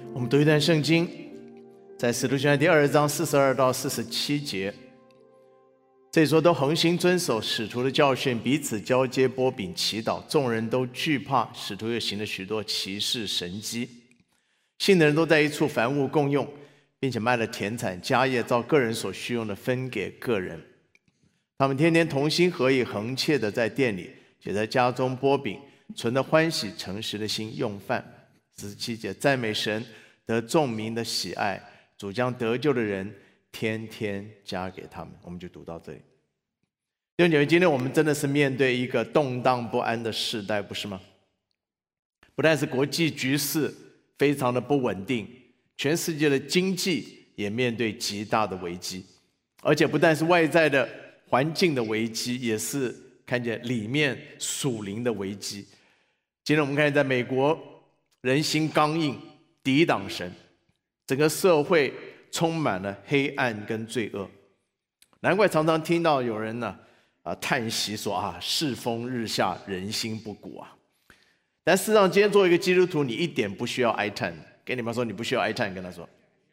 我们读一段圣经，在使徒行传第2章42到47节。这里说，都恒心遵守使徒的教训，彼此交接擘饼祈祷，众人都惧怕。使徒又行了许多奇事神迹。信的人都在一处，凡物共用，并且卖了田产家业，照个人所需用的分给个人。他们天天同心合意，恒切的在店里，且在家中擘饼，存着欢喜诚实的心用饭。17节，赞美神，得众民的喜爱，主将得救的人天天加给他们。我们就读到这里。弟兄姐妹，今天我们真的是面对一个动荡不安的世代，不是吗？不但是国际局势非常的不稳定，全世界的经济也面对极大的危机，而且不但是外在的环境的危机，也是看见里面属灵的危机。今天我们看见在美国，人心刚硬，抵挡神，整个社会充满了黑暗跟罪恶。难怪常常听到有人叹息说世风日下，人心不古啊。但事实上，今天作为一个基督徒，你一点不需要哀叹。跟你们说，你不需要哀叹，跟他说，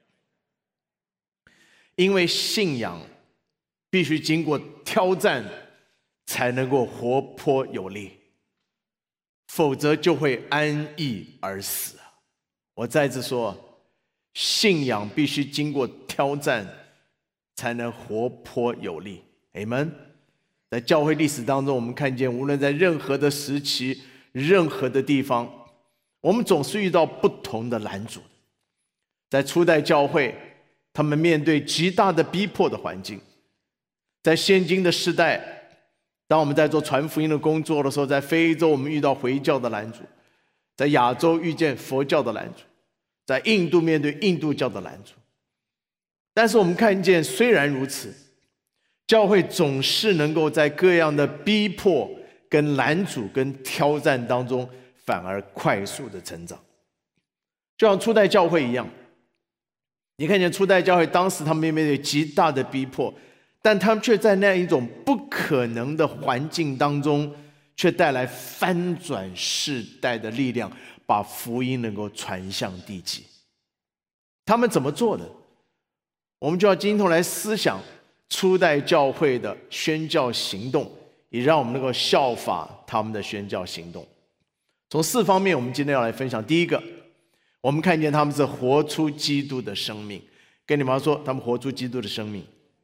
因为信仰必须经过挑战才能够活泼有力，否则就会安逸而死。我再次说，信仰必须经过挑战才能活泼有力。 Amen。 在教会历史当中，我们看见无论在任何的时期，任何的地方，我们总是遇到不同的拦阻。在初代教会，他们面对极大的逼迫的环境。在现今的时代，当我们在做传福音的工作的时候，在非洲我们遇到回教的拦阻，在亚洲遇见佛教的拦阻，在印度面对印度教的拦阻。但是我们看见，虽然如此，教会总是能够在各样的逼迫跟拦阻跟挑战当中，反而快速的成长。就像初代教会一样，你看见初代教会当时他们面对极大的逼迫，但他们却在那一种不可能的环境当中，却带来翻转世代的力量，把福音能够传向地极。他们怎么做的？我们就要今天来思想初代教会的宣教行动，也让我们能够效法他们的宣教行动。从4方面，我们今天要来分享。第一个，我们看见他们是活出基督的生命。跟你们说，他们活出基督的生命。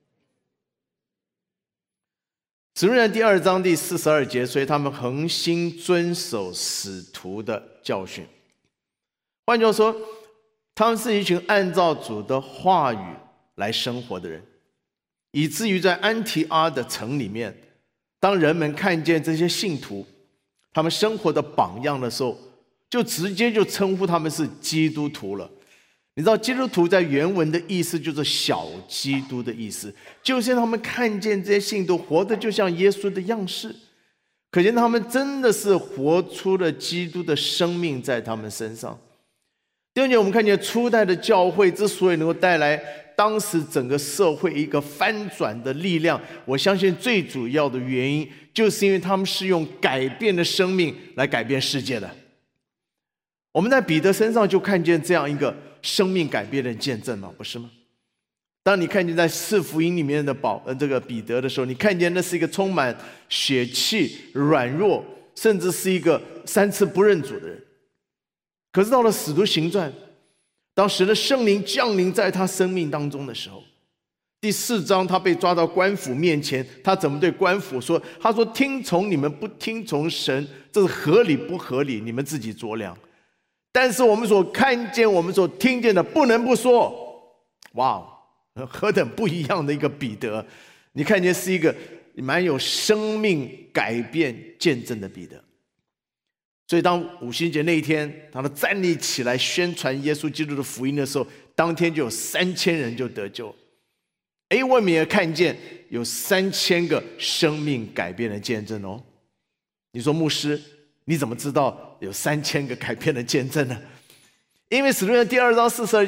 使徒行传第2章第42节，所以他们恒心遵守使徒的教训。换句话说，他们是一群按照主的话语来生活的人，以至于在安提阿的城里面，当人们看见这些信徒他们生活的榜样的时候，就直接就称呼他们是基督徒了。你知道基督徒在原文的意思就是小基督的意思，就是他们看见这些信徒活得就像耶稣的样式，可见他们真的是活出了基督的生命在他们身上。第二点，我们看见初代的教会之所以能够带来当时整个社会一个翻转的力量，我相信最主要的原因就是因为他们是用改变的生命来改变世界的。我们在彼得身上就看见这样一个生命改变的见证嘛，不是吗？当你看见在4福音里面的这个彼得的时候，你看见那是一个充满血气、软弱，甚至是一个3次不认主的人。可是到了使徒行传，当时的圣灵降临在他生命当中的时候，第4章他被抓到官府面前，他怎么对官府说？他说，听从你们不听从神，这是合理不合理，你们自己酌量。但是我们所看见我们所听见的不能不说。哇，何等不一样的一个彼得，你看见是一个蛮有生命改变见证的彼得。所以当五旬节那一天，他们站立起来宣传耶稣基督的福音的时候，当天就有3000人就得救。我们也看见有3000个生命改变的见证哦。你说牧师，你怎么知道有3000个改变的见证呢？因为使徒行传第2章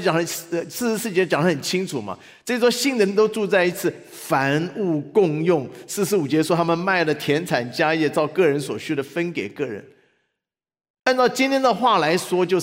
44节讲得很清楚嘛。这说信的人都住在一起，凡物共用。45节说他们卖了田产家业，照个人所需的分给个人。按照今天的话来说，就是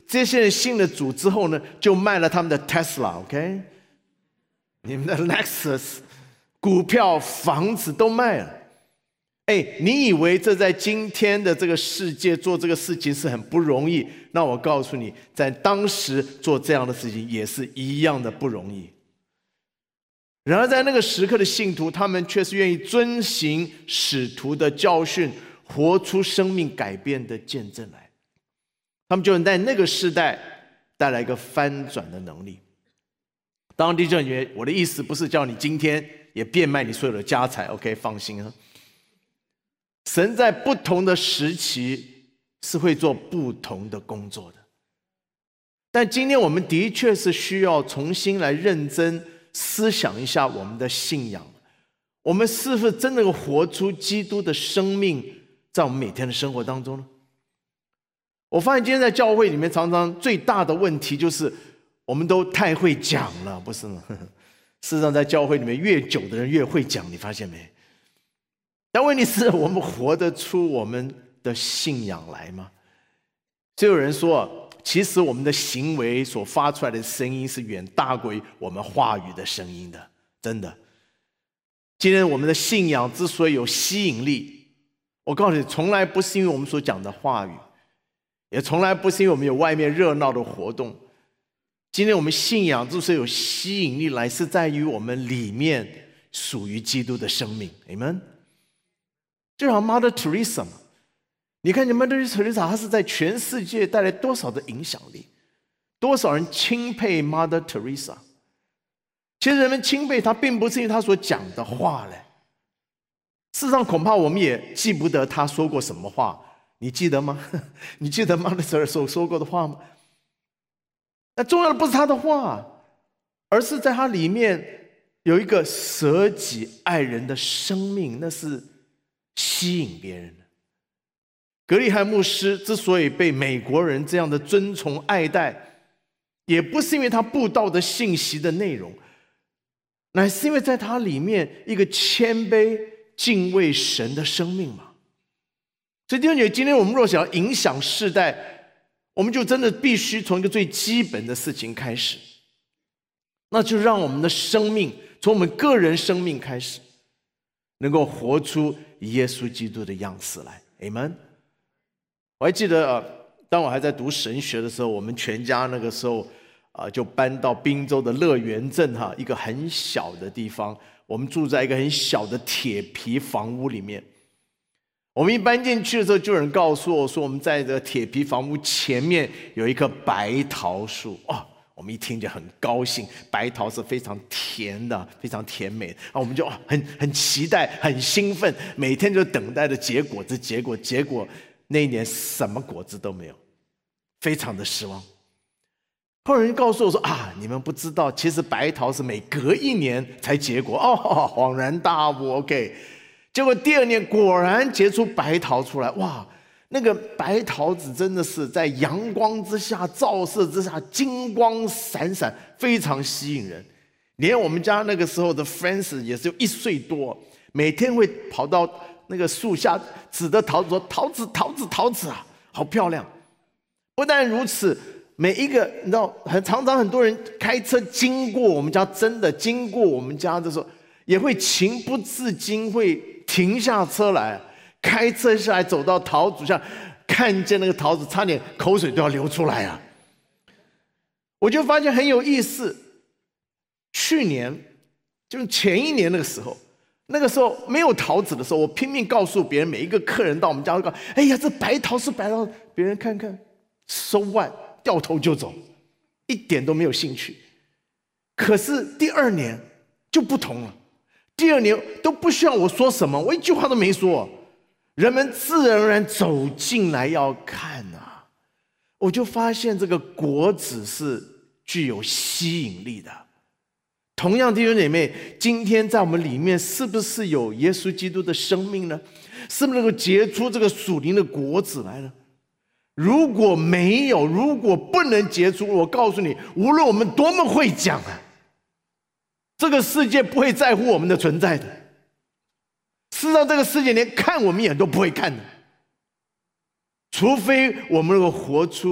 这些人信了主之后呢，就卖了他们的 Tesla，OK， 你们的 Lexus， 股票、房子都卖了。你以为这在今天的这个世界做这个事情是很不容易？那我告诉你，在当时做这样的事情也是一样的不容易。然而在那个时刻的信徒，他们却是愿意遵行使徒的教训，活出生命改变的见证来。他们就能在那个时代带来一个翻转的能力。当然弟兄姐妹，我的意思不是叫你今天也变卖你所有的家财 ，OK， 放心啊。神在不同的时期是会做不同的工作的，但今天我们的确是需要重新来认真思想一下我们的信仰，我们是不是真的活出基督的生命在我们每天的生活当中呢？我发现今天在教会里面常常最大的问题就是我们都太会讲了，不是吗？事实上在教会里面越久的人越会讲，你发现没？但问题是我们活得出我们的信仰来吗？就有人说，其实我们的行为所发出来的声音是远大过于我们话语的声音的，真的。今天我们的信仰之所以有吸引力，我告诉你，从来不是因为我们所讲的话语，也从来不是因为我们有外面热闹的活动。今天我们信仰之所以有吸引力来，是在于我们里面属于基督的生命。Amen。就像 Mother Teresa 嘛，你看 Mother Teresa 她是在全世界带来多少的影响力，多少人钦佩 Mother Teresa。其实人们钦佩她并不是因为她所讲的话嘞，事实上恐怕我们也记不得她说过什么话，你记得吗？你记得 Mother Teresa 说过的话吗？那重要的不是她的话，而是在她里面有一个舍己爱人的生命，那是吸引别人的。格里汉牧师之所以被美国人这样的尊崇爱戴，也不是因为他布道的信息的内容，乃是因为在他里面一个谦卑敬畏神的生命嘛。所以弟兄姐妹，今天我们若想要影响世代，我们就真的必须从一个最基本的事情开始，那就让我们的生命从我们个人生命开始，能够活出耶稣基督的样式来。 Amen。 我还记得当我还在读神学的时候，我们全家那个时候就搬到滨州的乐园镇一个很小的地方，我们住在一个很小的铁皮房屋里面。我们一搬进去的时候，就有人告诉我说，我们在这个铁皮房屋前面有一棵白桃树。我们一听就很高兴，白桃是非常甜的，非常甜美的。我们就很期待，很兴奋，每天就等待着结果子。结果那一年什么果子都没有，非常的失望。后来人告诉我说你们不知道，其实白桃是每隔一年才结果。恍然大悟 ，OK。结果第二年果然结出白桃出来，哇！那个白桃子真的是在阳光之下、照射之下金光闪闪，非常吸引人。连我们家那个时候的 Francis 也是1岁多，每天会跑到那个树下指着桃子说：“桃子，桃子，桃子啊，好漂亮！”不但如此，每一个你知道，常常很多人开车经过我们家，真的经过我们家的时候，也会情不自禁会停下车来。开车下来，走到桃子下，看见那个桃子，差点口水都要流出来啊！我就发现很有意思。去年，就是前一年那个时候没有桃子的时候，我拼命告诉别人，每一个客人到我们家都告：“哎呀，这白桃是白桃。”别人看看，so what，掉头就走，一点都没有兴趣。可是第二年就不同了，第二年都不需要我说什么，我一句话都没说。人们自然而然走进来要看我就发现这个果子是具有吸引力的。同样，弟兄姐妹，今天在我们里面是不是有耶稣基督的生命呢？是不是能够结出这个属灵的果子来呢？如果没有，如果不能结出，我告诉你，无论我们多么会讲这个世界不会在乎我们的存在的。事实上，这个世界连看我们眼都不会看的，除非我们能够活出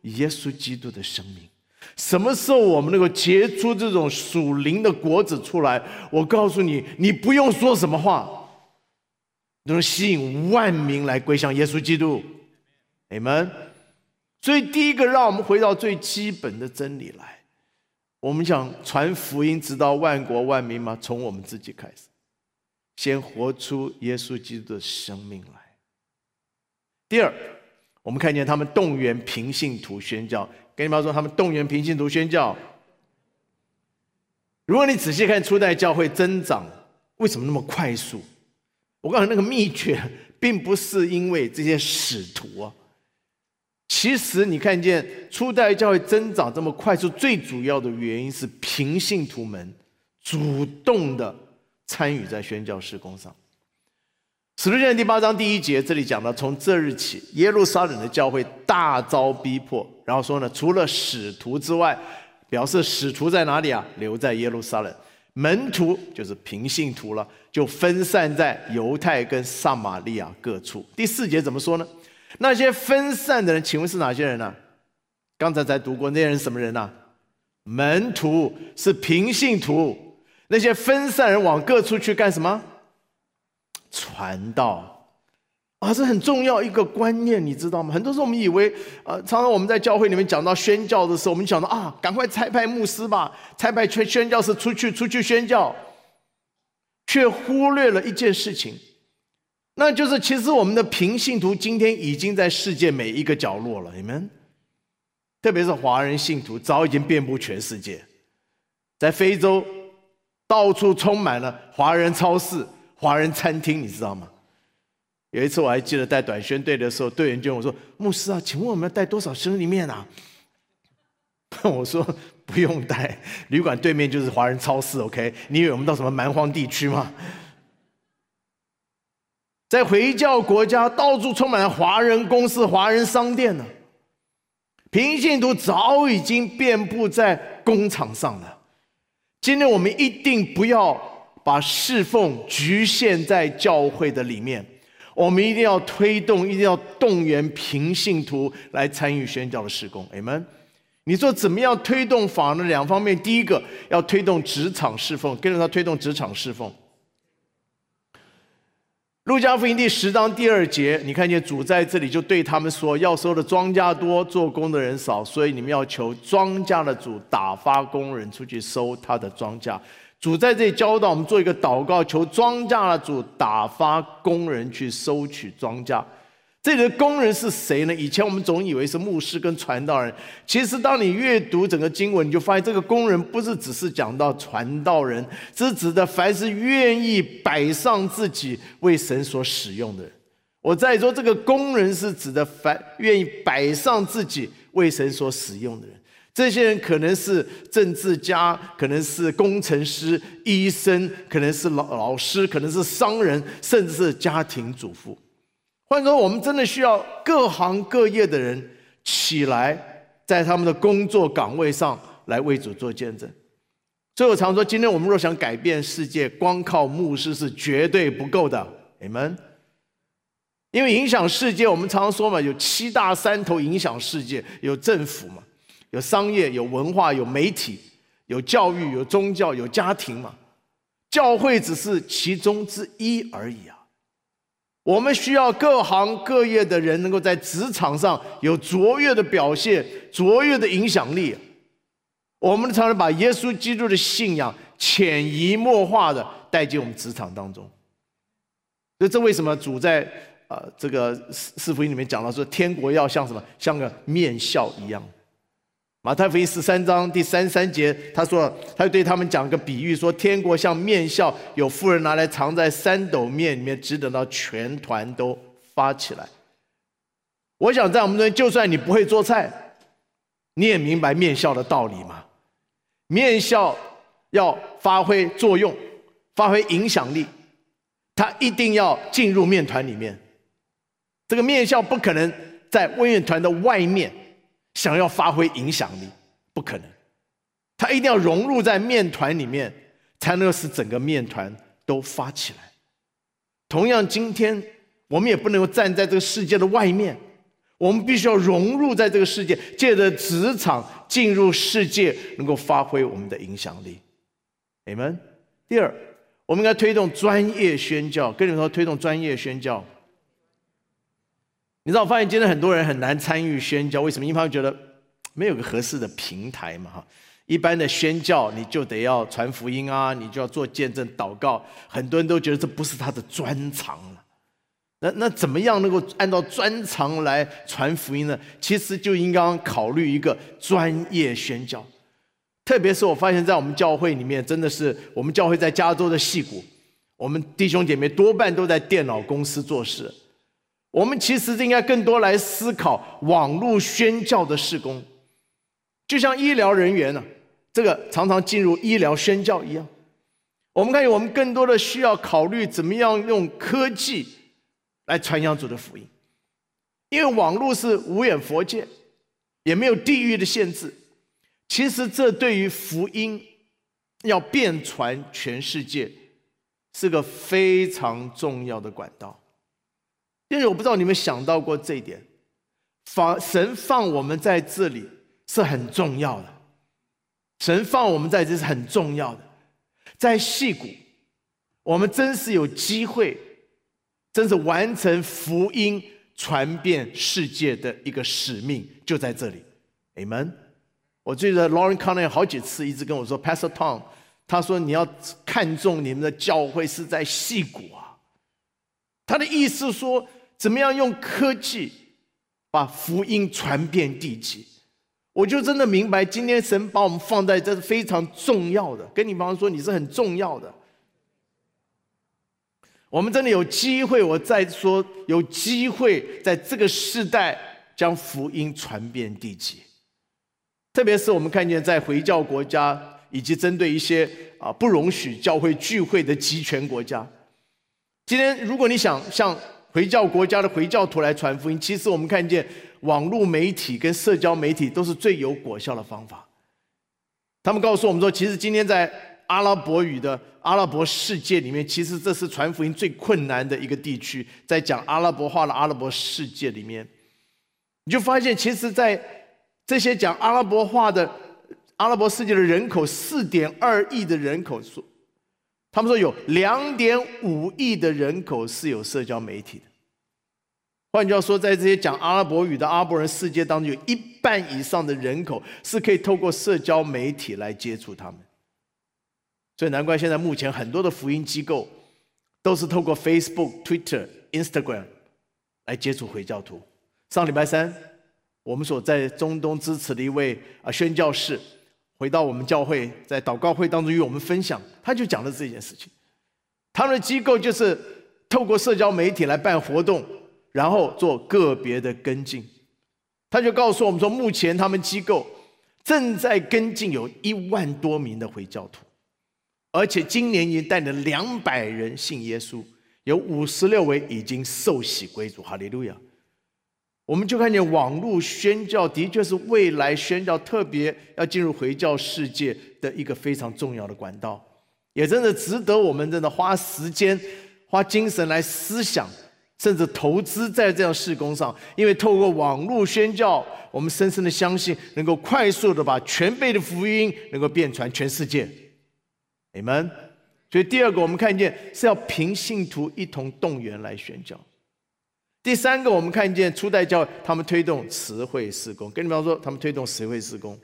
耶稣基督的生命。什么时候我们能够结出这种属灵的果子出来，我告诉你，你不用说什么话，能吸引万民来归向耶稣基督。阿们。所以第一个，让我们回到最基本的真理来。我们想传福音直到万国万民吗？从我们自己开始，先活出耶稣基督的生命来。第二，我们看见他们动员平信徒宣教。跟你们说，他们动员平信徒宣教。如果你仔细看初代教会增长为什么那么快速，我告诉你，那个秘诀并不是因为这些使徒啊。其实你看见初代教会增长这么快速，最主要的原因是平信徒们主动的参与在宣教事工上。使徒行传第8章第1节，这里讲到，从这日起，耶路撒冷的教会大遭逼迫。然后说呢，除了使徒之外，表示使徒在哪里啊？留在耶路撒冷。门徒就是平信徒了，就分散在犹太跟撒玛利亚各处。第4节怎么说呢？那些分散的人，请问是哪些人呢？刚才才读过，那些人什么人呢？门徒，是平信徒。那些分散人往各处去干什么？传道啊，这很重要一个观念，你知道吗？很多时候我们以为，常常我们在教会里面讲到宣教的时候，我们讲到啊，赶快差派牧师吧，差派宣教士出去宣教，却忽略了一件事情，那就是其实我们的平信徒今天已经在世界每一个角落了，你们，特别是华人信徒，早已经遍布全世界，在非洲到处充满了华人超市。华人餐厅，你知道吗？有一次我还记得带短宣队的时候，队员就问我说：“牧师啊，请问我们要带多少生鱼面啊？”我说：“不用带，旅馆对面就是华人超市 ，OK？ 你以为我们到什么蛮荒地区吗？”在回教国家，到处充满了华人公司、华人商店呢。平信徒早已经遍布在工厂上了。今天我们一定不要把侍奉局限在教会的里面，我们一定要推动，一定要动员平信徒来参与宣教的事工。Amen。你说怎么样推动法呢？2方面，第一个要推动职场侍奉，跟着他推动职场侍奉。路加福音第10章第2节，你看见主在这里就对他们说：要收的庄稼多，做工的人少，所以你们要求庄稼的主打发工人出去收他的庄稼。主在这里教导我们做一个祷告，求庄稼的主打发工人去收取庄稼。这里的工人是谁呢？以前我们总以为是牧师跟传道人，其实当你阅读整个经文，你就发现这个工人不是只是讲到传道人，这是指的凡是愿意摆上自己为神所使用的人。我再说，这个工人是指的凡愿意摆上自己为神所使用的人。这些人可能是政治家，可能是工程师、医生，可能是老师，可能是商人，甚至是家庭主妇。换句话说，我们真的需要各行各业的人起来，在他们的工作岗位上来为主做见证。所以我常说，今天我们若想改变世界，光靠牧师是绝对不够的。Amen。因为影响世界，我们常常说嘛，有7大山头影响世界，有政府嘛，有商业，有文化，有媒体，有教育，有宗教，有家庭嘛。教会只是其中之一而已啊。我们需要各行各业的人能够在职场上有卓越的表现，卓越的影响力。我们常常把耶稣基督的信仰潜移默化的带进我们职场当中。所以这为什么主在这个四福音里面讲到说，天国要像什么？像个面笑一样。马太福音13章第33节，他说，他对他们讲个比喻，说天国像面笑，有妇人拿来藏在3斗面里面，只等到全团都发起来。我想在我们这边，就算你不会做菜，你也明白面笑的道理嘛。面笑要发挥作用，发挥影响力，它一定要进入面团里面。这个面笑不可能在面团的外面想要发挥影响力，不可能，它一定要融入在面团里面，才能使整个面团都发起来。同样，今天我们也不能够站在这个世界的外面， 我们必须要融入在这个世界，借着职场进入世界，能够发挥我们的影响力。Amen。第二，我们应该推动专业宣教。跟你们说，推动专业宣教。你知道，我发现今天很多人很难参与宣教，为什么？因为他们觉得没有个合适的平台嘛。一般的宣教，你就得要传福音啊，你就要做见证、祷告。很多人都觉得这不是他的专长了。那怎么样能够按照专长来传福音呢？其实就应该考虑一个专业宣教。特别是我发现在我们教会里面，真的是我们教会在加州的矽谷，我们弟兄姐妹多半都在电脑公司做事。我们其实应该更多来思考网络宣教的事工，就像医疗人员这个常常进入医疗宣教一样。我们看见我们更多的需要考虑怎么样用科技来传扬主的福音，因为网络是无远弗届，也没有地域的限制。其实这对于福音要遍传全世界是个非常重要的管道。因为我不知道你们想到过这一点，神放我们在这里是很重要的，神放我们在这是很重要的。在矽谷，我们真是有机会，真是完成福音传遍世界的一个使命，就在这里。 Amen。 我记得 Lauren Conner 好几次一直跟我说 Pastor Tom， 他说你要看重你们的教会是在矽谷啊。他的意思说怎么样用科技把福音传遍地极。我就真的明白今天神把我们放在这是非常重要的，跟你朋友说你是很重要的。我们真的有机会，我再说有机会在这个世代将福音传遍地极。特别是我们看见在回教国家，以及针对一些不容许教会聚会的集权国家，今天如果你想向回教国家的回教徒来传福音，其实我们看见网络媒体跟社交媒体都是最有果效的方法。他们告诉我们说，其实今天在阿拉伯语的阿拉伯世界里面，其实这是传福音最困难的一个地区。在讲阿拉伯话的阿拉伯世界里面，你就发现其实在这些讲阿拉伯话的阿拉伯世界的人口4.2亿的人口数，他们说有2.5亿的人口是有社交媒体的。换句话说，在这些讲阿拉伯语的阿拉伯人世界当中，有1半以上的人口是可以透过社交媒体来接触他们。所以难怪现在目前很多的福音机构都是透过 Facebook、Twitter、Instagram 来接触回教徒。上礼拜三，我们所在中东支持的一位宣教士回到我们教会，在祷告会当中与我们分享，他就讲了这件事情。他们的机构就是透过社交媒体来办活动，然后做个别的跟进。他就告诉我们说，目前他们机构正在跟进有1万多名的回教徒，而且今年已经带了200人信耶稣，有56位已经受洗归主。哈利路亚！我们就看见网络宣教的确是未来宣教特别要进入回教世界的一个非常重要的管道，也真的值得我们真的花时间、花精神来思想，甚至投资在这样事工上。因为透过网络宣教，我们深深的相信能够快速的把全备的福音能够遍传全世界。Amen。所以第二个，我们看见是要凭信徒一同动员来宣教。第三个，我们看见初代教会他们推动词汇事工。跟你们说，他们推动词汇事工。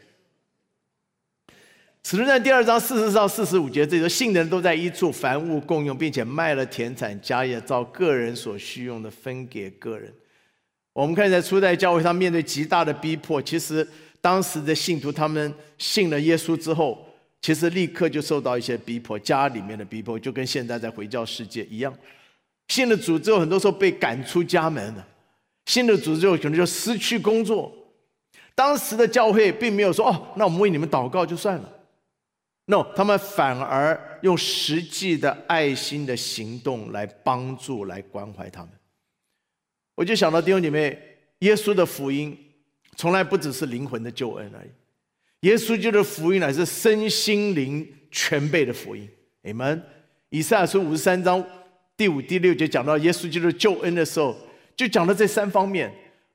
使徒行传第2章40到45节，这里说信的人都在一处，凡物共用，并且卖了田产家业，照个人所需用的分给个人。我们看见在初代教会，他面对极大的逼迫。其实当时的信徒他们信了耶稣之后，其实立刻就受到一些逼迫，家里面的逼迫，就跟现在在回教世界一样。信了主之后，很多时候被赶出家门了；信了主之后，可能就失去工作。当时的教会并没有说：“哦，那我们为你们祷告就算了。” No， 他们反而用实际的爱心的行动来帮助、来关怀他们。我就想到弟兄姐妹，耶稣的福音从来不只是灵魂的救恩而已，耶稣基督的福音乃是身心灵全备的福音。Amen。以赛亚书53章第5、第6节讲到耶稣基督的救恩的时候，就讲到这3方面。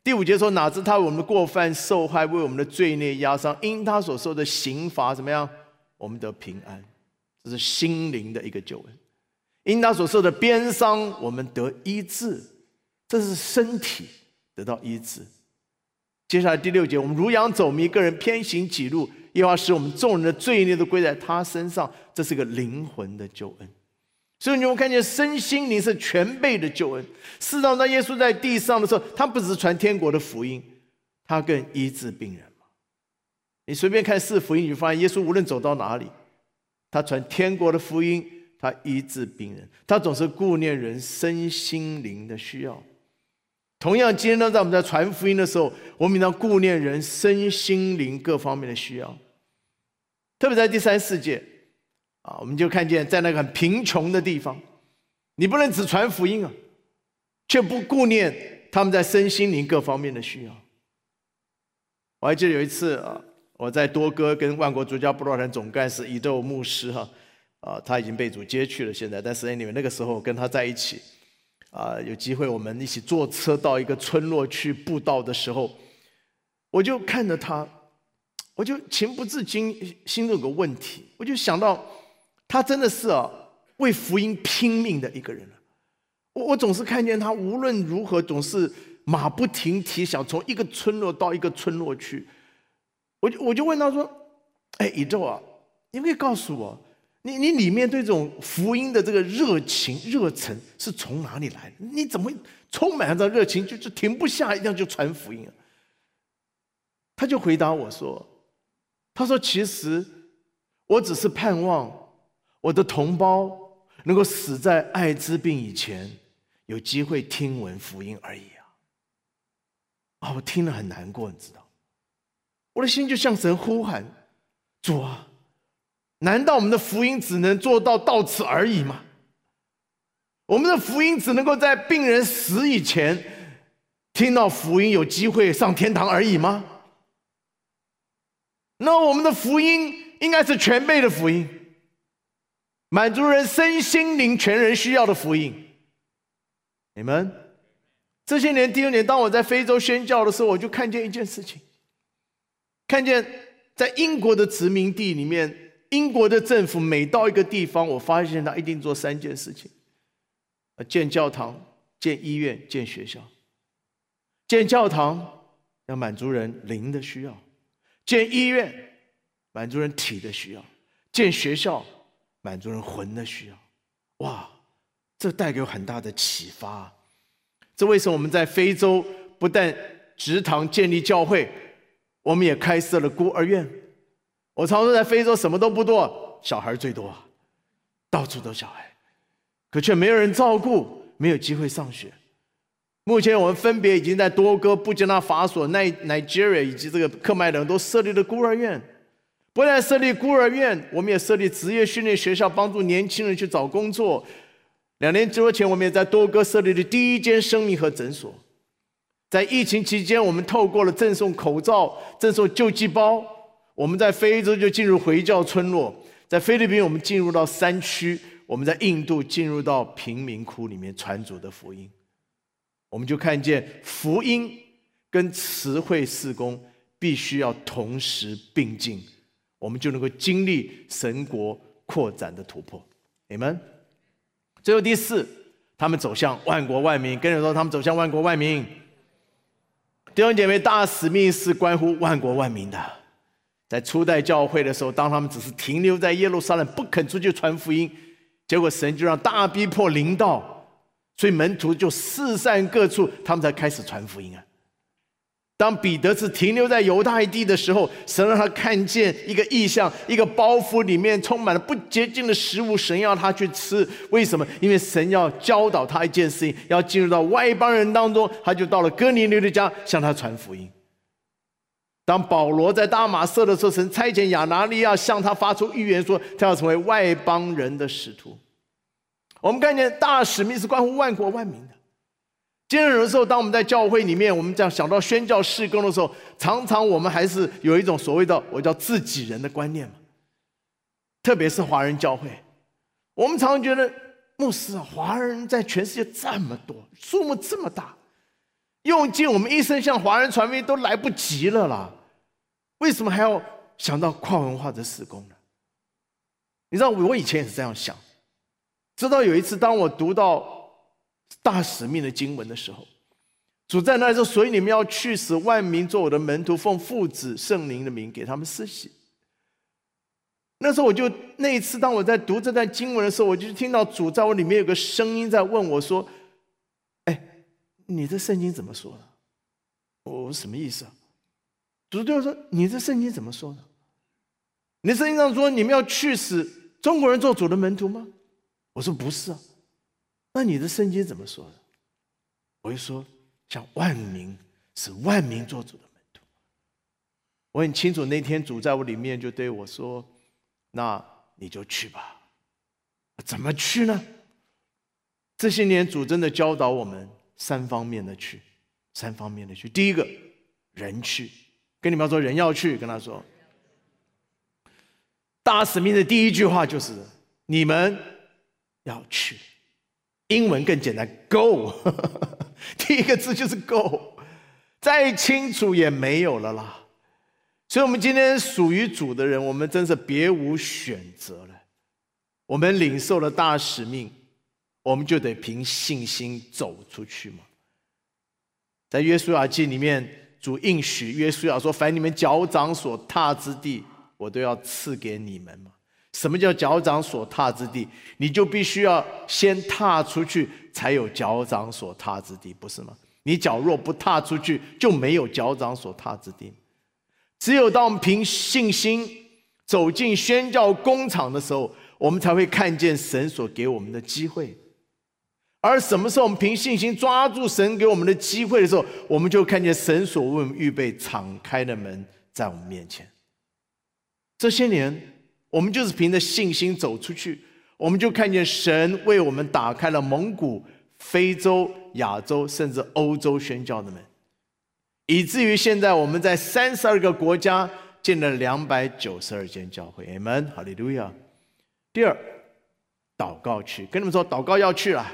第5节说，哪知他为我们的过犯受害，为我们的罪孽压伤，因他所受的刑罚怎么样？我们得平安。这是心灵的一个救恩。因他所受的鞭伤，我们得医治，这是身体得到医治。接下来第6节，我们如羊走迷，个人偏行己路，耶和华使我们众人的罪孽都归在他身上，这是个灵魂的救恩。所以你会看见身心灵是全备的救恩。事实上，当耶稣在地上的时候，他不只是传天国的福音，他更医治病人嘛。你随便看4福音，你就发现耶稣无论走到哪里，他传天国的福音，他医治病人，他总是顾念人身心灵的需要。同样，今天呢，在我们在传福音的时候，我们应当顾念人身心灵各方面的需要。特别在第3、4节我们就看见在那个很贫穷的地方，你不能只传福音却不顾念他们在身心灵各方面的需要。我还记得有一次我在多哥跟万国主教布道团总干事伊豆牧师他已经被主接去了现在，但是anyway那个时候跟他在一起有机会我们一起坐车到一个村落去布道的时候，我就看着他，我就情不自禁心中有个问题，我就想到他真的是为福音拼命的一个人。我总是看见他无论如何总是马不停蹄，想从一个村落到一个村落去。我就问他说：“宇宙你可以告诉我，你里面对这种福音的这个热情热忱是从哪里来的？你怎么会充满了这热情，就停不下，一定要就传福音他就回答我说：“他说其实我只是盼望我的同胞能够死在艾滋病以前，有机会听闻福音而已我听了很难过，你知道，我的心就向神呼喊：主难道我们的福音只能做到此而已吗？我们的福音只能够在病人死以前听到福音，有机会上天堂而已吗？那我们的福音应该是全备的福音，满足人身心灵全人需要的福音。你们这些年第6年，当我在非洲宣教的时候，我就看见一件事情，看见在英国的殖民地里面，英国的政府每到一个地方，我发现他一定做3件事情：建教堂、建医院、建学校。建教堂要满足人灵的需要，建医院满足人体的需要，建学校满足人魂的需要。哇，这带给我很大的启发。这为什么我们在非洲不但植堂建立教会，我们也开设了孤儿院。我常说在非洲什么都不多，小孩最多到处都小孩，可却没有人照顾，没有机会上学。目前我们分别已经在多哥、布基纳法索、Nigeria 以及这个克麦隆都设立了孤儿院。不但设立孤儿院，我们也设立职业训练学校，帮助年轻人去找工作。2年多前，我们也在多哥设立了第1间生命和诊所。在疫情期间，我们透过了赠送口罩、赠送救济包，我们在非洲就进入回教村落，在菲律宾我们进入到山区，我们在印度进入到贫民窟里面传主的福音。我们就看见福音跟慈惠事工必须要同时并进，我们就能够经历神国扩展的突破。Amen。最后第4，他们走向万国万民。跟人说，他们走向万国万民。弟兄姐妹，大使命是关乎万国万民的。在初代教会的时候，当他们只是停留在耶路撒冷，不肯出去传福音，结果神就让大逼迫临到，所以门徒就四散各处，他们才开始传福音当彼得是停留在犹太地的时候，神让他看见一个异象，一个包袱里面充满了不洁净的食物，神要他去吃。为什么？因为神要教导他一件事情，要进入到外邦人当中，他就到了哥尼流的家，向他传福音。当保罗在大马色的时候，神差遣亚拿利亚向他发出预言，说他要成为外邦人的使徒。我们看见大使命是关乎万国万民的。今天有的时候，当我们在教会里面，我们这样想到宣教事工的时候，常常我们还是有一种所谓的我叫自己人的观念嘛。特别是华人教会，我们常常觉得牧师华人在全世界这么多，数目这么大， 用尽我们一生向华人传福音都来不及了啦，为什么还要想到跨文化的事工呢？你知道我以前也是这样想，直到有一次当我读到大使命的经文的时候，主在那里说，所以你们要去使万民做我的门徒，奉父子圣灵的名给他们施洗。那时候那一次当我在读这段经文的时候，我就听到主在我里面有个声音在问我说，你这圣经怎么说的？我什么意思啊？主对我说，你这圣经怎么说的？你的圣经上说你们要去使中国人做主的门徒吗？我说不是啊。那你的圣经怎么说的？我就说像万民，使万民做主的门徒。我很清楚那天主在我里面就对我说，那你就去吧。怎么去呢？这些年主真的教导我们三方面的去。第一个，人去，跟你们说人要去，跟他说大使命的第一句话就是你们要去，英文更简单 ，go 第一个字就是 go， 再清楚也没有了啦。所以我们今天属于主的人，我们真是别无选择了。我们领受了大使命，我们就得凭信心走出去嘛。在约书亚记里面，主应许约书亚说，凡你们脚掌所踏之地，我都要赐给你们嘛。什么叫脚掌所踏之地？你就必须要先踏出去，才有脚掌所踏之地，不是吗？你脚若不踏出去，就没有脚掌所踏之地。只有当我们凭信心走进宣教工厂的时候，我们才会看见神所给我们的机会。而什么时候我们凭信心抓住神给我们的机会的时候，我们就看见神所为我们预备敞开的门在我们面前。这些年我们就是凭着信心走出去，我们就看见神为我们打开了蒙古、非洲、亚洲甚至欧洲宣教的门，以至于现在我们在32个国家建了292间教会。 Amen， 哈利路亚。第二，祷告去，跟你们说祷告要去了。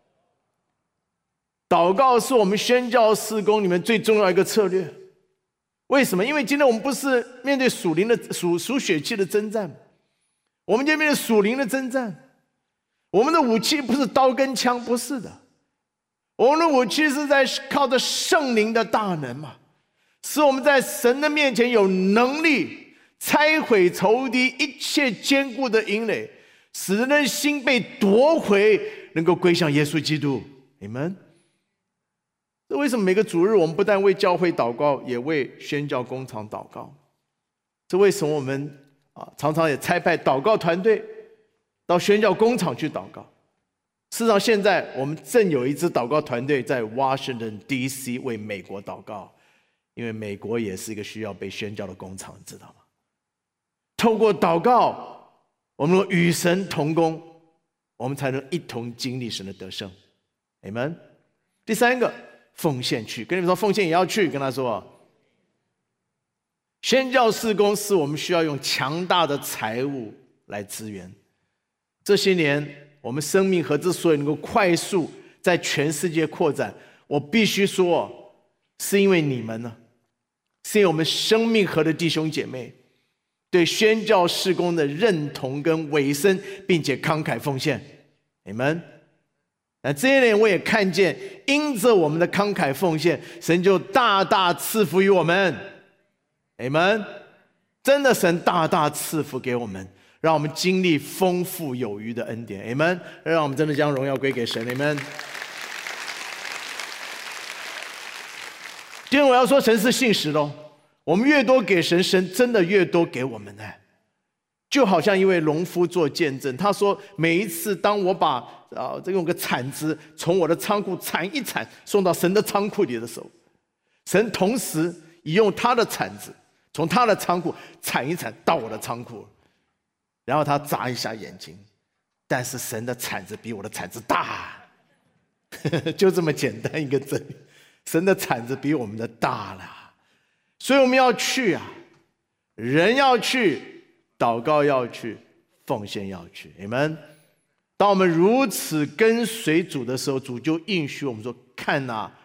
祷告是我们宣教事工里面最重要一个策略。为什么？因为今天我们不是面对属灵的属血气的征战，我们今天面对属灵的征战。我们的武器不是刀跟枪，不是的，我们的武器是在靠着圣灵的大能嘛，使我们在神的面前有能力拆毁仇敌一切坚固的营垒，使人的心被夺回，能够归向耶稣基督。Amen。这为什么每个主日我们不但为教会祷告，也为宣教工厂祷告？这为什么我们常常也差派祷告团队到宣教工厂去祷告？事实上，现在我们正有一支祷告团队在 Washington DC 为美国祷告，因为美国也是一个需要被宣教的工厂，知道吗？透过祷告，我们与神同工，我们才能一同经历神的得胜。Amen。第三个，奉献去，跟你们说奉献也要去，跟他说宣教事工是我们需要用强大的财物来支援。这些年我们生命河之所以能够快速在全世界扩展，我必须说是因为你们呢，是因为我们生命河的弟兄姐妹对宣教事工的认同跟委身，并且慷慨奉献。Amen。那这些年我也看见，因着我们的慷慨奉献，神就大大赐福于我们。Amen。真的神大大赐福给我们，让我们经历丰富有余的恩典。Amen。让我们真的将荣耀归给神。Amen。今天我要说，神是信实的哦，我们越多给神，神真的越多给我们呢。就好像一位农夫做见证，他说每一次当我把用个铲子从我的仓库铲一铲送到神的仓库里的时候，神同时以用他的铲子从他的仓库铲一铲到我的仓库，然后他眨一下眼睛，但是神的铲子比我的铲子大就这么简单一个真理，神的铲子比我们的大了。所以我们要去啊，人要去，祷告要去，奉献要去。Amen。当我们如此跟随主的时候，主就应许我们说：看啊，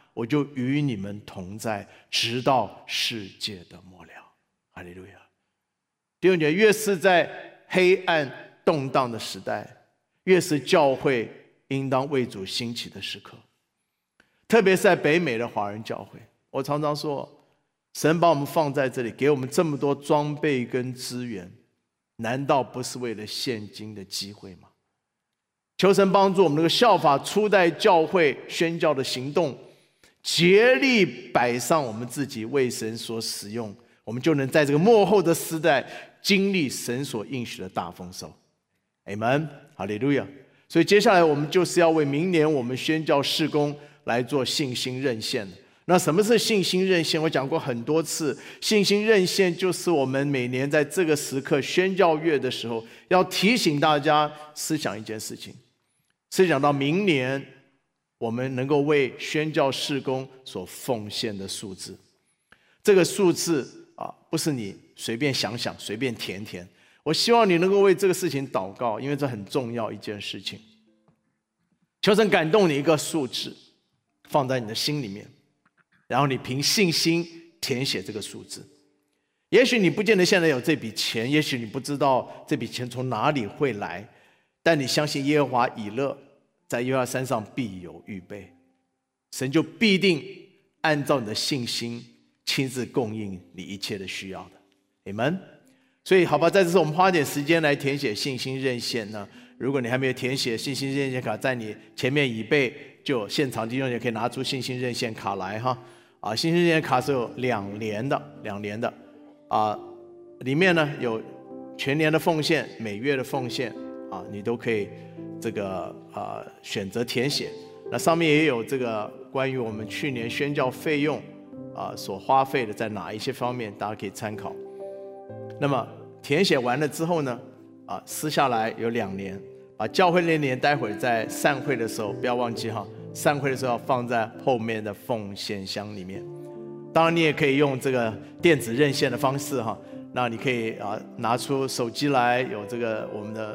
我就与你们同在，直到世界的末了。哈利路亚！弟兄姐妹，越是在黑暗动荡的时代，越是教会应当为主兴起的时刻。特别是在北美的华人教会，我常常说，神把我们放在这里，给我们这么多装备跟资源，难道不是为了现今的机会吗？求神帮助我们能够效法初代教会宣教的行动，竭力摆上我们自己为神所使用，我们就能在这个末后的时代经历神所应许的大丰收。阿们，哈利路亚。所以接下来我们就是要为明年我们宣教事工来做信心韧线。那什么是信心韧线？我讲过很多次，信心韧线就是我们每年在这个时刻宣教月的时候，要提醒大家思想一件事情，思想到明年我们能够为宣教事工所奉献的数字。这个数字不是你随便想想随便填填，我希望你能够为这个事情祷告，因为这很重要一件事情。求神感动你一个数字放在你的心里面，然后你凭信心填写这个数字。也许你不见得现在有这笔钱，也许你不知道这笔钱从哪里会来，但你相信耶和华以勒在耶和华山上必有预备，神就必定按照你的信心亲自供应你一切的需要的。Amen。所以好吧，在这时候我们花点时间来填写信心韧线呢。如果你还没有填写信心韧线卡，在你前面椅背就有现场弟兄也可以拿出信心韧线卡来哈。信心韧线卡是有2年的里面呢有全年的奉献、每月的奉献你都可以这个选择填写。那上面也有这个关于我们去年宣教费用所花费的在哪一些方面，大家可以参考。那么填写完了之后呢撕下来有2年，把教会那年待会儿在散会的时候不要忘记散会的时候要放在后面的奉献箱里面。当然你也可以用这个电子认线的方式那你可以拿出手机来，有这个我们的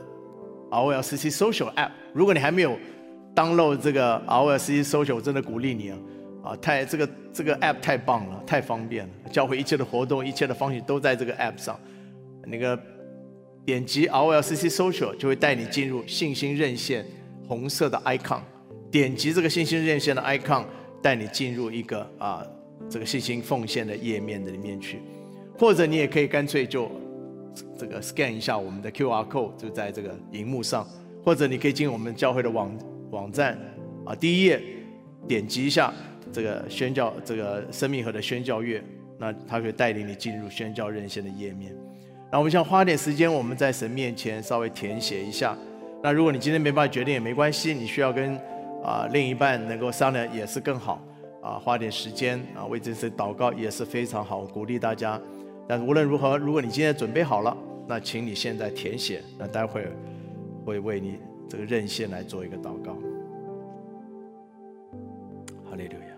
ROLCC Social App。如果你还没有 download 这个 ROLCC Social， 我真的鼓励你这个 App 太棒了，太方便了。教会一切的活动、一切的方式都在这个 App 上。那个点击 ROLCC Social 就会带你进入信心韧线红色的 icon， 点击这个信心韧线的 icon， 带你进入一个这个信心奉献的页面的里面去。或者你也可以干脆就这个 scan 一下我们的 QR code， 就在这个荧幕上。或者你可以进我们教会的网站第一页点击一下这个宣教这个生命河的宣教月，那它会带领你进入宣教韧线的页面。那我们想花点时间，我们在神面前稍微填写一下。那如果你今天没办法决定也没关系，你需要跟另一半能够商量也是更好花点时间为这次祷告也是非常好，我鼓励大家。但是无论如何，如果你今天准备好了，那请你现在填写，那待会儿会为你这个韧线来做一个祷告。哈利路亚。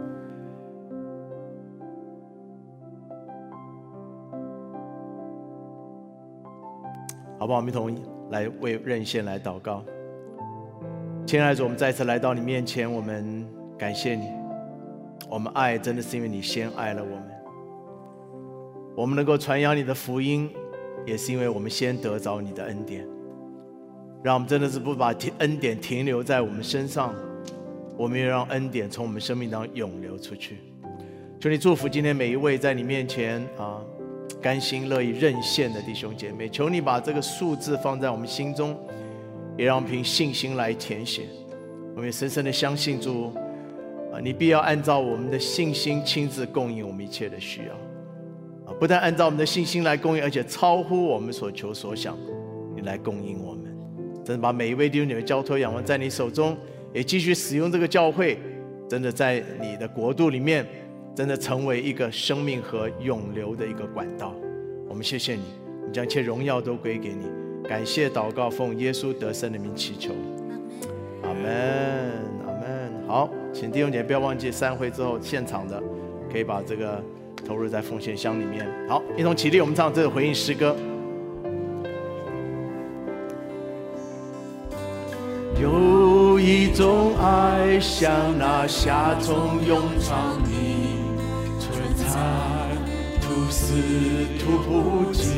好不好？我们一同来为韧线来祷告。亲爱的主，我们再次来到你面前，我们感谢你。我们爱真的是因为你先爱了我们。我们能够传扬你的福音，也是因为我们先得着你的恩典。让我们真的是不把恩典停留在我们身上，我们也让恩典从我们生命当中涌流出去。求你祝福今天每一位在你面前甘心乐意韧线的弟兄姐妹，求你把这个数字放在我们心中，也让我们凭信心来填写。我们也深深的相信主你必要按照我们的信心亲自供应我们一切的需要不但按照我们的信心来供应，而且超乎我们所求所想，你来供应我们。真的把每一位弟兄姐妹交托仰望在你手中，也继续使用这个教会，真的在你的国度里面真的成为一个生命和永流的一个管道。我们谢谢你，我们将一切荣耀都归给你。感谢祷告奉耶稣得胜的名祈求，阿们阿们。好，请弟兄姐妹不要忘记散会之后现场的可以把这个投入在奉献箱里面。好，一同起立，我们唱这个回应诗歌。有一种爱像那夏虫涌长你，春蚕吐丝吐不尽。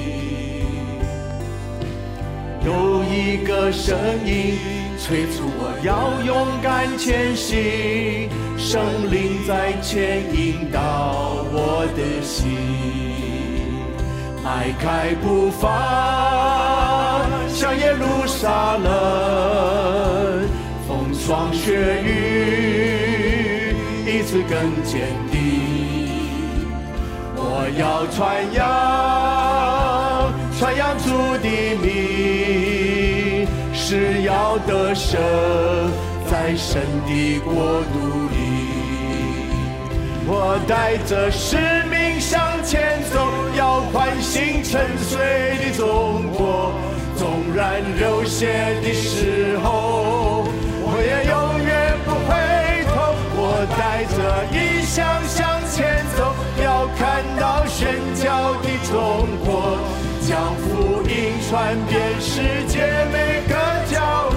有一个声音催促我要勇敢前行，圣灵在牵引导我的心，迈开步伐向耶路撒冷，风霜雪雨一次更坚定。我要传扬主的名，是要得胜在神的国度里。我带着使命向前走，要唤醒沉睡的中国。纵然流血的时候，我也永远不回头。我带着异象向前走，要看到宣教的中国，将福音传遍世界每个角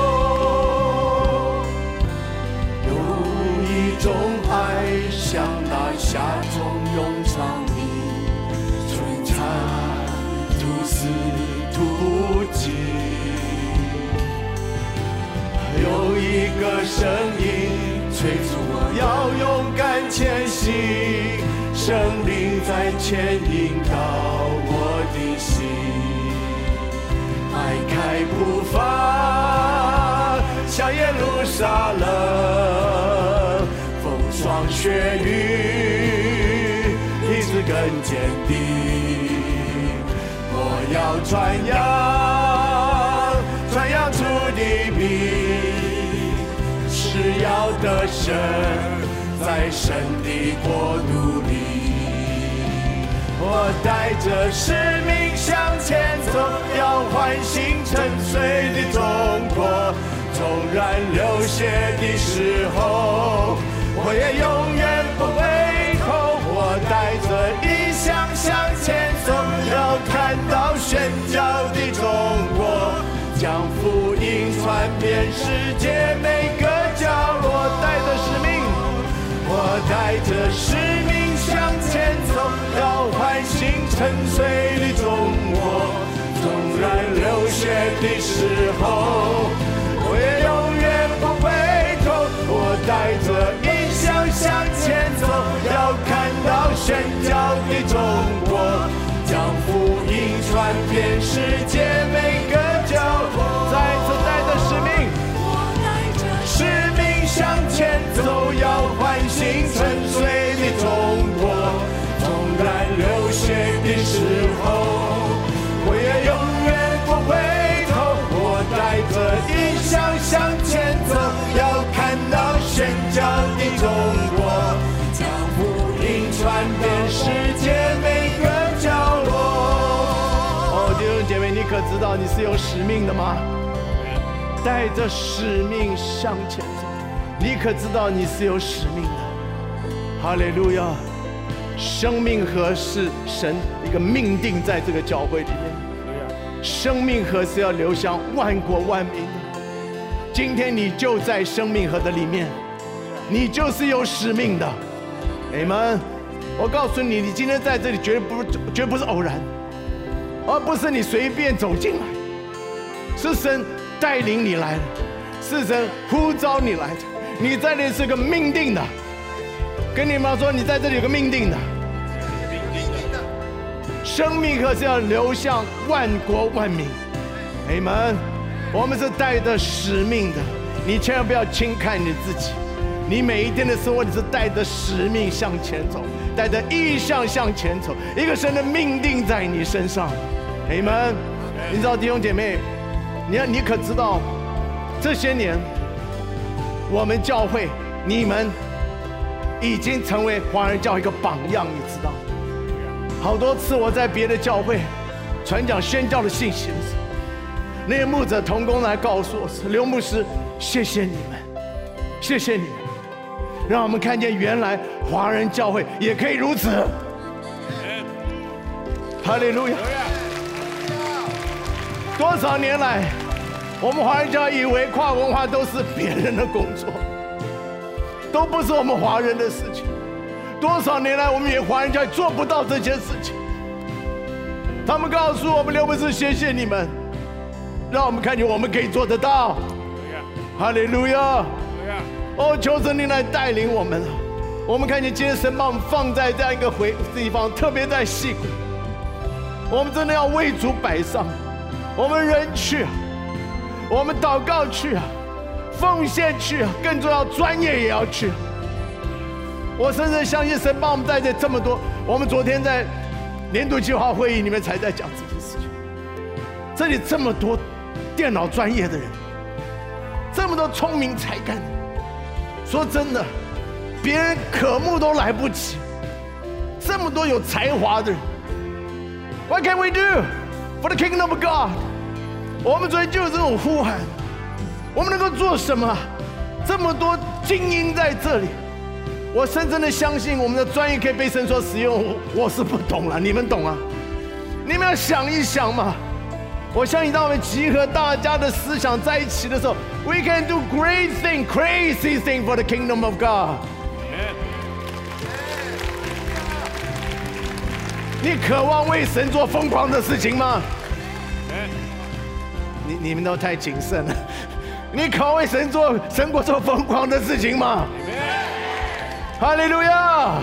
落。有一种爱像那夏虫涌长你，春蚕吐丝吐不尽。有一个声音催促我要勇敢前行，圣灵在牵引导我的心，迈开步伐向耶路撒冷，风霜雪雨一直更坚定。我要传扬主的名，是要得胜在神的国度里。我带着使命向前走，要唤醒沉睡的中国。纵然流血的时候，我也永远不回头。我带着异象向前走，要看到宣教的中国，将福音传遍世界每个角落。带着使命，我带着使命向前走，要唤醒沉睡的中国。纵然流血的时候，我也永远不回头。我带着异象向前走，要看到宣教的中国，将福音传遍世界每个角落。再次带着使命，使命向前走，要唤醒沉睡的中国。纵然流血的时候，我也永远不回头。我带着异象向前走，要看到宣教的中国，将福音传遍世界每个角落。弟兄姐妹，你可知道你是有使命的吗？带着使命向前走，你可知道你是有使命的？哈利路亚！生命河是神一个命定在这个教会里面，生命河是要流向万国万民的。今天你就在生命河的里面，你就是有使命的。阿们！我告诉你，你今天在这里绝不是偶然，而不是你随便走进来，是神带领你来的，是神呼召你来的。你在这里是个命定的，跟你们说，你在这里有个命定的。生命河是要流向万国万民。阿们！我们是带着使命的，你千万不要轻看你自己。你每一天的生活，你是带着使命向前走，带着意向向前走，一个神的命定在你身上。阿们！你知道弟兄姐妹，你可知道这些年我们教会，你们已经成为华人教会一个榜样，你知道？好多次我在别的教会传讲宣教的信息的时候，那些牧者同工来告诉我说：“刘牧师，谢谢你们，谢谢你们，让我们看见原来华人教会也可以如此。”哈利路亚！多少年来， 我们华人教会以为跨文化都是别人的工作，都不是我们华人的事情。多少年来，我们也华人教会做不到这件事情。他们告诉我们，刘牧师，谢谢你们，让我们看见我们可以做得到。哈利路亚！哦，求神你来带领我们。我们看见今天神把我们放在这样一个地方，特别在矽谷，我们真的要为主摆上，我们人去，我们祷告去，奉献去，更重要，专业也要去。我深深相信神把我们带着这么多。我们昨天在年度计划会议里面才在讲这件事情。这里这么多电脑专业的人，这么多聪明才干，说真的，别人渴慕都来不及。这么多有才华的人 ，What can we do for the kingdom of God？ 我们昨天就有这种呼喊，我们能够做什么？这么多精英在这里。我深深的相信我们的专业可以被神所使用，我是不懂了，你们懂啊？你们要想一想嘛。我相信当我们集合大家的思想在一起的时候 ，we can do great thing, crazy thing for the kingdom of God。你渴望为神做疯狂的事情吗？你们都太谨慎了。你渴望为神国做疯狂的事情吗？哈利路亚！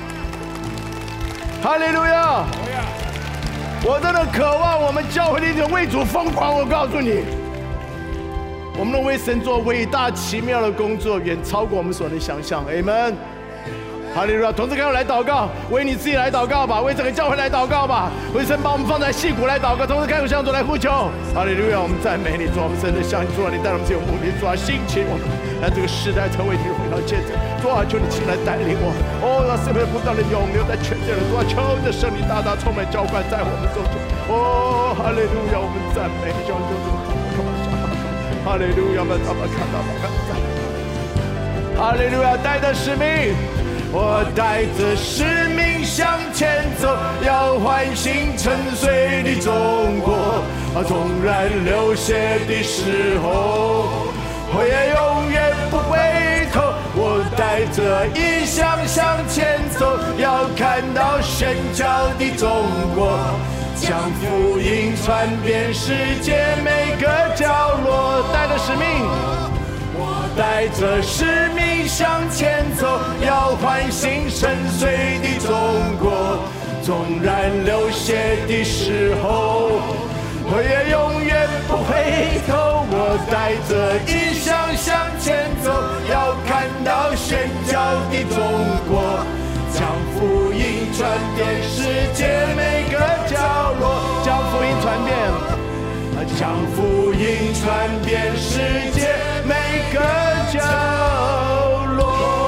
哈利路亚！我真的渴望我们教会里的为主疯狂。我告诉你，我们能为神做伟大奇妙的工作，远超过我们所能想象。Amen。哈利路亚！同志，赶快来祷告，为你自己来祷告吧，为整个教会来祷告吧，为神把我们放在矽谷来祷告。同志，开口向主来呼求。哈利路亚！我们赞美你，主啊，我们真的相信主啊，你带我们是有目的，主啊，兴起我们，让这个时代成为你的荣耀见证。主啊，求你进来带领我们，哦，让圣灵不断的涌流在全地的主啊，求你的圣灵大大充满浇灌在我们中间。哦，哈利路亚！我们赞美你，求你就这么哈利路亚！我们怎么看到吗？哈利路亚！带着使命。我带着使命向前走，要唤醒沉睡的中国。纵然流血的时候，我也永远不回头。我带着异象向前走，要看到宣教的中国，将福音传遍世界每个角落。带着使命。带着使命向前走，要唤醒深邃的中国。纵然流血的时候，我也永远不回头。我带着异象向前走，要看到宣教的中国，将福音传遍世界每个角落。将福音传遍。将福音传遍世界每个角落。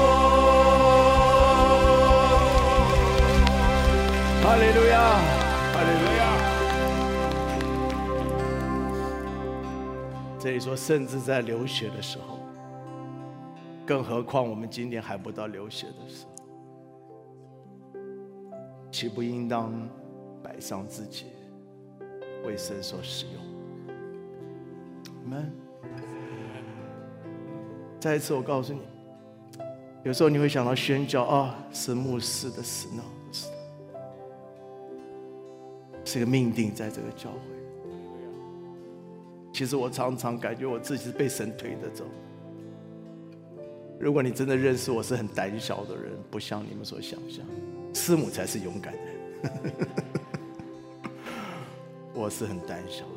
哈利路亚，哈利路亚。这里说，甚至在流血的时候，更何况我们今天还不到流血的时候，岂不应当摆上自己，为神所使用？再一次，我告诉你，有时候你会想到宣教啊，是牧师的事，那不是的，是个命定在这个教会。其实我常常感觉我自己是被神推着走。如果你真的认识我，是很胆小的人，不像你们所想象，师母才是勇敢的人。我是很胆小的。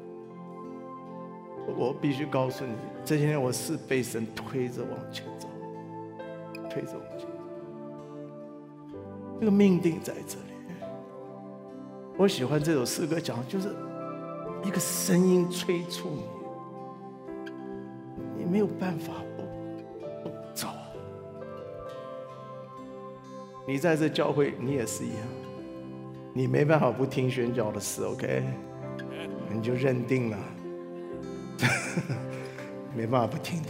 我必须告诉你，这些年我是被神推着往前走，推着往前走。这个命定在这里。我喜欢这首诗歌讲，就是一个声音催促你，你没有办法不走。你在这教会，你也是一样，你没办法不听宣教的事 ，OK？ 你就认定了。没办法不听的。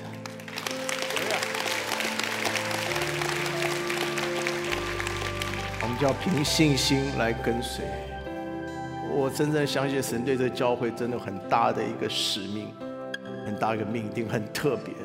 我们就要凭信心来跟随。我真正相信神对这教会真的很大的一个使命， 很大一个命定，很特别。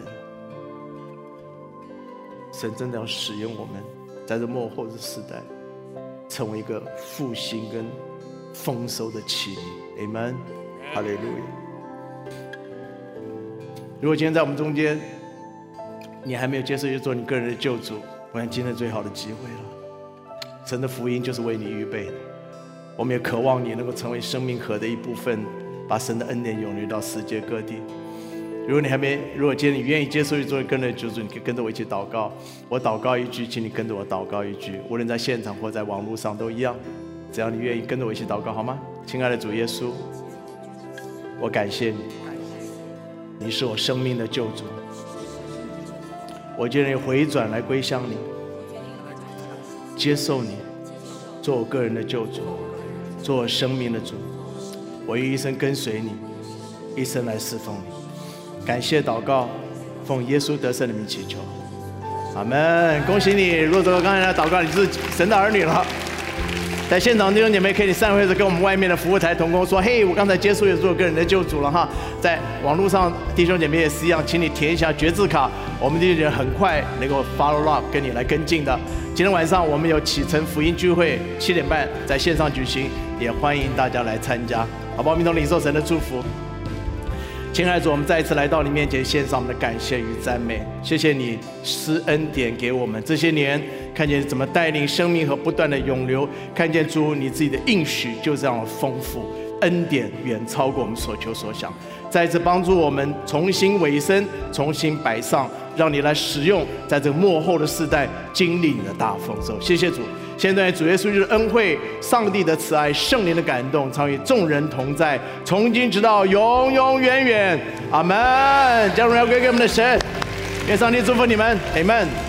神真的要使用我们，在这末后的时代，成为一个复兴跟丰收的器皿。Amen， 哈利路亚。如果今天在我们中间，你还没有接受做你个人的救主，我想今天最好的机会了。神的福音就是为你预备的，我们也渴望你能够成为生命河的一部分，把神的恩典涌流到世界各地。如果今天你愿意接受做个人的救主，你可以跟着我一起祷告。我祷告一句，请你跟着我祷告一句，无论在现场或在网络上都一样。只要你愿意跟着我一起祷告，好吗？亲爱的主耶稣，我感谢你，你是我生命的救主。我决定回转来归向你，接受你，做我个人的救主，做我生命的主。我愿一生跟随你，一生来侍奉你。感谢祷告，奉耶稣得胜的名祈求，阿们。恭喜你，若做刚才的祷告，你是神的儿女了。在现场弟兄姐妹，可以散会时跟我们外面的服务台同工说：“嘿，我刚才接受也做个人的救主了哈。”在网络上弟兄姐妹也是一样，请你填一下决志卡，我们弟兄姐妹很快能够 follow up 跟你来跟进的。今天晚上我们有启程福音聚会，7点半在线上举行，也欢迎大家来参加，好不好？我们一同领受神的祝福。亲爱的主，我们再一次来到你面前，献上我们的感谢与赞美。谢谢你施恩典给我们，这些年看见怎么带领生命和不断的涌流，看见主你自己的应许就这样丰富，恩典远超过我们所求所想。再一次帮助我们重新委身，重新摆上，让你来使用，在这个末后的世代经历你的大丰收。谢谢主。现在主耶稣就是恩惠、上帝的慈爱、圣灵的感动，常与众人同在，从今直到永永远远。阿们。将荣耀归给我们的神，愿上帝祝福你们。阿们。